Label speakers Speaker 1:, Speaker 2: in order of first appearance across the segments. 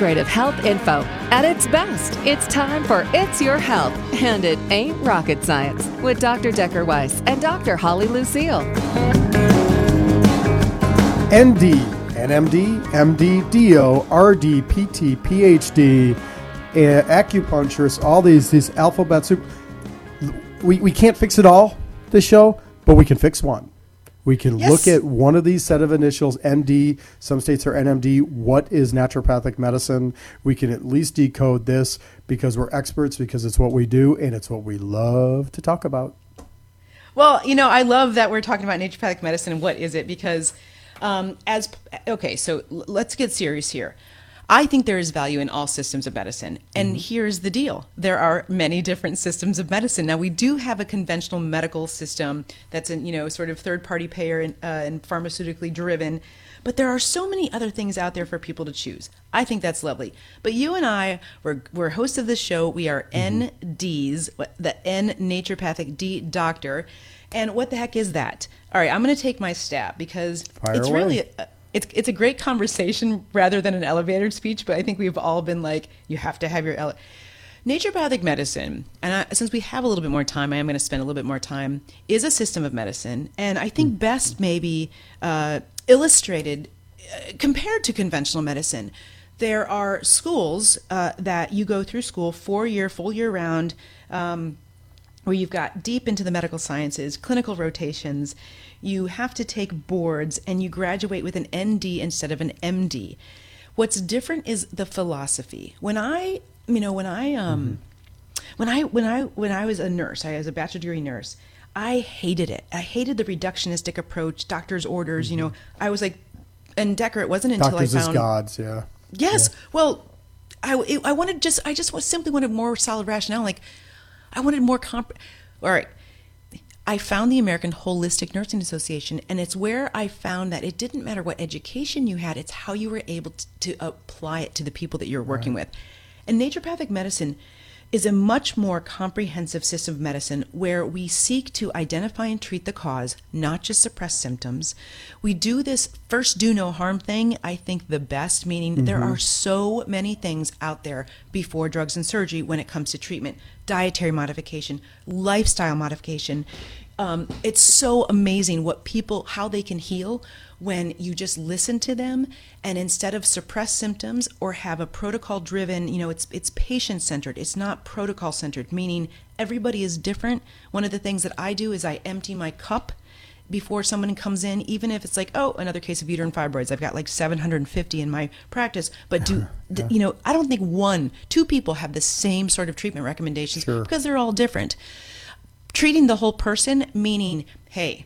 Speaker 1: integrative health info. At its best, it's time for It's Your Health, and it ain't rocket science, with Dr. Decker Weiss and Dr. Holly Lucille.
Speaker 2: ND, NMD, MD, DO, RD, PT, PhD, acupuncturist, all these alphabet soup. We can't fix it all, this show, but we can fix one. We can look at one of these set of initials, ND, some states are NMD. What is naturopathic medicine? We can at least decode this because we're experts, because it's what we do, and it's what we love to talk about.
Speaker 3: Well, I love that we're talking about naturopathic medicine and what is it, because so let's get serious here. I think there is value in all systems of medicine. And here's the deal. There are many different systems of medicine. Now, we do have a conventional medical system that's sort of third-party payer and pharmaceutically driven. But there are so many other things out there for people to choose. I think that's lovely. But you and I, we're hosts of this show. We are NDs, the N naturopathic, D doctor. And what the heck is that? All right, I'm going to take my stab because it's really... It's a great conversation rather than an elevator speech, but I think we've all been like, you have to have your naturopathic medicine, and since we have a little bit more time, I am going to spend a little bit more time, is a system of medicine, and I think best maybe illustrated compared to conventional medicine. There are schools that you go through school 4-year, full year round, where you've got deep into the medical sciences, clinical rotations. You have to take boards, and you graduate with an ND instead of an MD. What's different is the philosophy. When I was a nurse, I was a bachelor degree nurse, I hated it. I hated the reductionistic approach, doctor's orders. I was like, and Decker, it wasn't until
Speaker 2: Doctors
Speaker 3: I found
Speaker 2: as gods, yeah.
Speaker 3: Yes, yeah. Well, I just simply wanted more solid rationale. Like, I wanted more all right. I found the American Holistic Nursing Association, and it's where I found that it didn't matter what education you had, it's how you were able to apply it to the people that you're working with. And naturopathic medicine is a much more comprehensive system of medicine where we seek to identify and treat the cause, not just suppress symptoms. We do this first do no harm thing, I think the best, meaning there are so many things out there before drugs and surgery when it comes to treatment. Dietary modification, lifestyle modification. It's so amazing how they can heal when you just listen to them, and instead of suppress symptoms or have a protocol driven, it's patient centered. It's not protocol centered, meaning everybody is different. One of the things that I do is I empty my cup before someone comes in, even if it's like, another case of uterine fibroids. I've got like 750 in my practice, but I don't think 2 people have the same sort of treatment recommendations because they're all different. Treating the whole person, meaning, hey,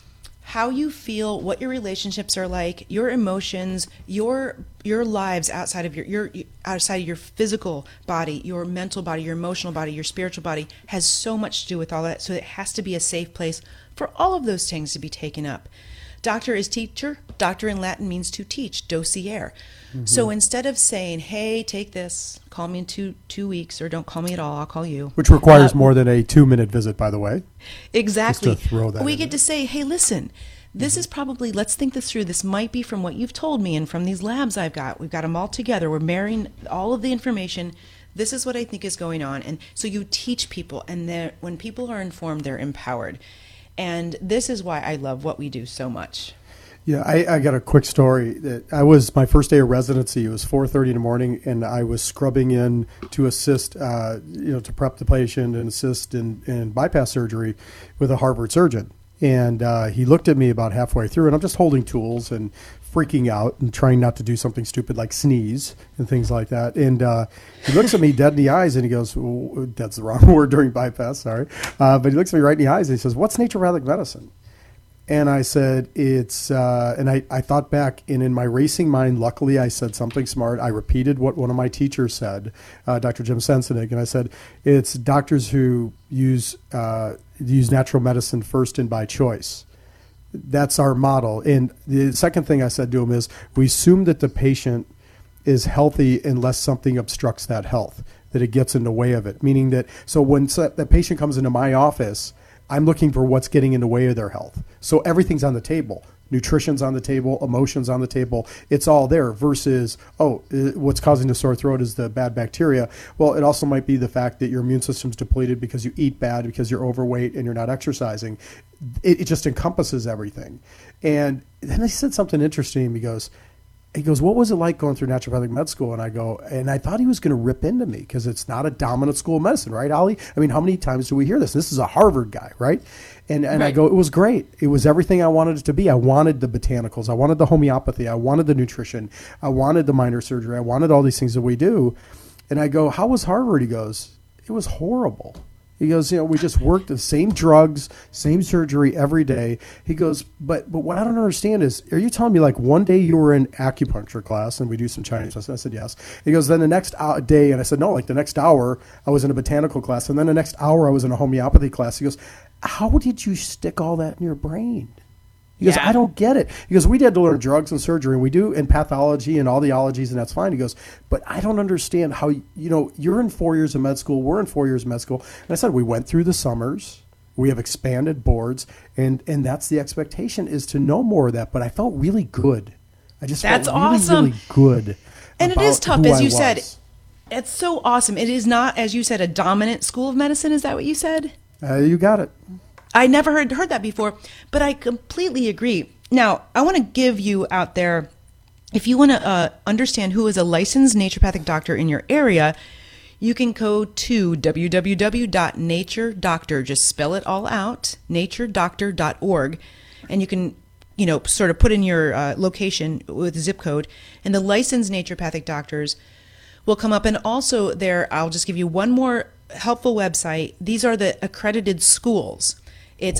Speaker 3: how you feel, what your relationships are like, your emotions, your lives outside of your physical body, your mental body, your emotional body, your spiritual body has so much to do with all that. So it has to be a safe place for all of those things to be taken up. Doctor is teacher. Doctor in Latin means to teach, docere. So instead of saying, hey, take this, call me in two weeks, or don't call me at all, I'll call you.
Speaker 2: Which requires more than a 2-minute visit, by the way.
Speaker 3: Exactly.
Speaker 2: Just to throw that
Speaker 3: we get to say, hey, listen, this is probably, let's think this through. This might be from what you've told me and from these labs I've got. We've got them all together. We're marrying all of the information. This is what I think is going on. And so you teach people, and when people are informed, they're empowered. And this is why I love what we do so much.
Speaker 2: Yeah, I got a quick story. That my first day of residency. It was 4:30 in the morning, and I was scrubbing in to assist, to prep the patient and assist in bypass surgery with a Harvard surgeon. And he looked at me about halfway through, and I'm just holding tools and freaking out and trying not to do something stupid like sneeze and things like that. And he looks at me dead in the eyes, and he goes, that's the wrong word during bypass, sorry. But he looks at me right in the eyes, and he says, what's naturopathic medicine? And I said, it's, and I thought back, and in my racing mind, luckily I said something smart. I repeated what one of my teachers said, Dr. Jim Sensenig, and I said, it's doctors who use natural medicine first and by choice. That's our model. And the second thing I said to him is, we assume that the patient is healthy unless something obstructs that health, that it gets in the way of it. Meaning that, so when the patient comes into my office, I'm looking for what's getting in the way of their health. So everything's on the table. Nutrition's on the table, emotions on the table. It's all there versus, what's causing the sore throat is the bad bacteria. Well, it also might be the fact that your immune system's depleted because you eat bad, because you're overweight and you're not exercising. It just encompasses everything. And then he said something interesting. He goes, what was it like going through naturopathic med school? And I thought he was going to rip into me because it's not a dominant school of medicine, right, Ollie? I mean, how many times do we hear this? This is a Harvard guy, right? And right. I go, it was great. It was everything I wanted it to be. I wanted the botanicals. I wanted the homeopathy. I wanted the nutrition. I wanted the minor surgery. I wanted all these things that we do. And I go, how was Harvard? He goes, it was horrible. He goes, we just worked the same drugs, same surgery every day. He goes, but what I don't understand is, are you telling me like one day you were in acupuncture class and we do some Chinese medicine? I said, yes. He goes, then the next day, and I said, no, like the next hour I was in a botanical class, and then the next hour I was in a homeopathy class. He goes, how did you stick all that in your brain? He goes, I don't get it. He goes, we had to learn drugs and surgery, and we do, and pathology and all the ologies, and that's fine. He goes, but I don't understand how, you're in 4 years of med school, we're in 4 years of med school. And I said, we went through the summers, we have expanded boards, and that's the expectation is to know more of that. But I felt really good. I just
Speaker 3: that's
Speaker 2: felt really,
Speaker 3: awesome.
Speaker 2: really good.
Speaker 3: And it is tough, as you said. It's so awesome. It is not, as you said, a dominant school of medicine. Is that what you said?
Speaker 2: You got it.
Speaker 3: I never heard that before, but I completely agree. Now, I want to give you out there, if you want to understand who is a licensed naturopathic doctor in your area, you can go to www.naturedoctor, just spell it all out, naturedoctor.org, and you can, sort of put in your location with zip code, and the licensed naturopathic doctors will come up. And also there, I'll just give you one more helpful website. These are the accredited schools. It's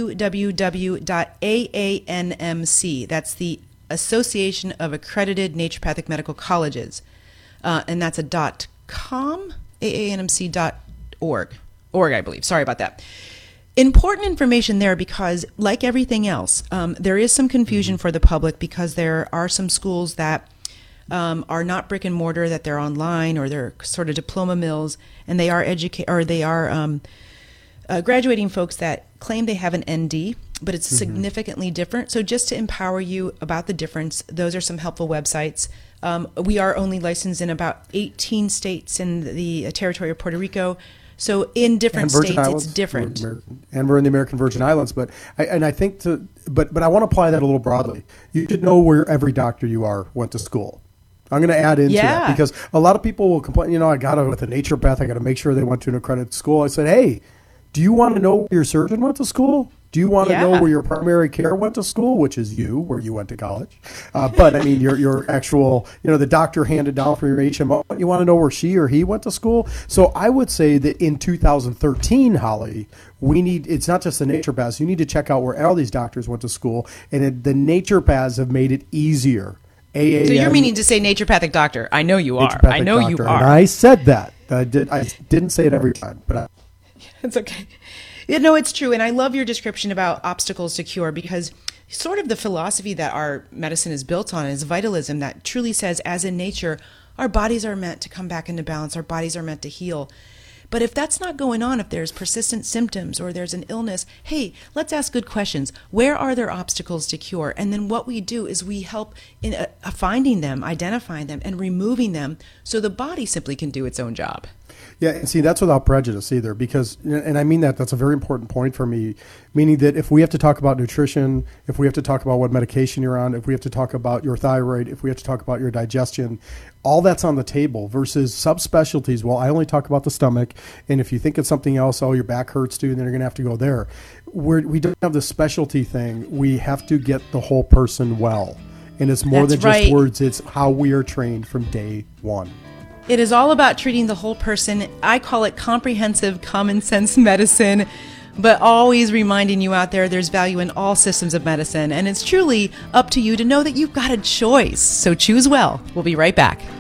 Speaker 3: www.AANMC. That's the Association of Accredited Naturopathic Medical Colleges. And that's a .com, AANMC.org. Org, I believe. Sorry about that. Important information there because, like everything else, there is some confusion for the public because there are some schools that are not brick and mortar, that they're online or they're sort of diploma mills, and they are graduating folks that claim they have an ND, but it's significantly different. So just to empower you about the difference, those are some helpful websites. We are only licensed in about 18 states in the territory of Puerto Rico. So in different states, it's different.
Speaker 2: And we're in the American Virgin Islands. But I think but I want to apply that a little broadly. You should know where every doctor you are went to school. I'm going to add into that because a lot of people will complain, I got with a naturopath, I got to make sure they went to an accredited school. I said, hey, do you want to know where your surgeon went to school? Do you want to know where your primary care went to school, which is where you went to college? But I mean, your actual, the doctor handed down for your HMO. You want to know where she or he went to school? So I would say that in 2013, Holly, it's not just the naturopaths. You need to check out where all these doctors went to school. And the naturopaths have made it easier. AAM,
Speaker 3: so you're meaning to say naturopathic doctor. I know you are. I know you are.
Speaker 2: And I said that. I didn't say it every time, but
Speaker 3: it's okay. It's true. And I love your description about obstacles to cure because sort of the philosophy that our medicine is built on is vitalism that truly says, as in nature, our bodies are meant to come back into balance. Our bodies are meant to heal. But if that's not going on, if there's persistent symptoms or there's an illness, hey, let's ask good questions. Where are there obstacles to cure? And then what we do is we help in finding them, identifying them, and removing them so the body simply can do its own job.
Speaker 2: Yeah, and see, that's without prejudice either, because, and I mean that's a very important point for me, meaning that if we have to talk about nutrition, if we have to talk about what medication you're on, if we have to talk about your thyroid, if we have to talk about your digestion, all that's on the table versus subspecialties. Well, I only talk about the stomach, and if you think it's something else, your back hurts too, then you're going to have to go there. We don't have the specialty thing. We have to get the whole person well, and it's more than just words. It's how we are trained from day one.
Speaker 3: It is all about treating the whole person. I call it comprehensive common sense medicine, but always reminding you out there there's value in all systems of medicine. And it's truly up to you to know that you've got a choice. So choose well. We'll be right back.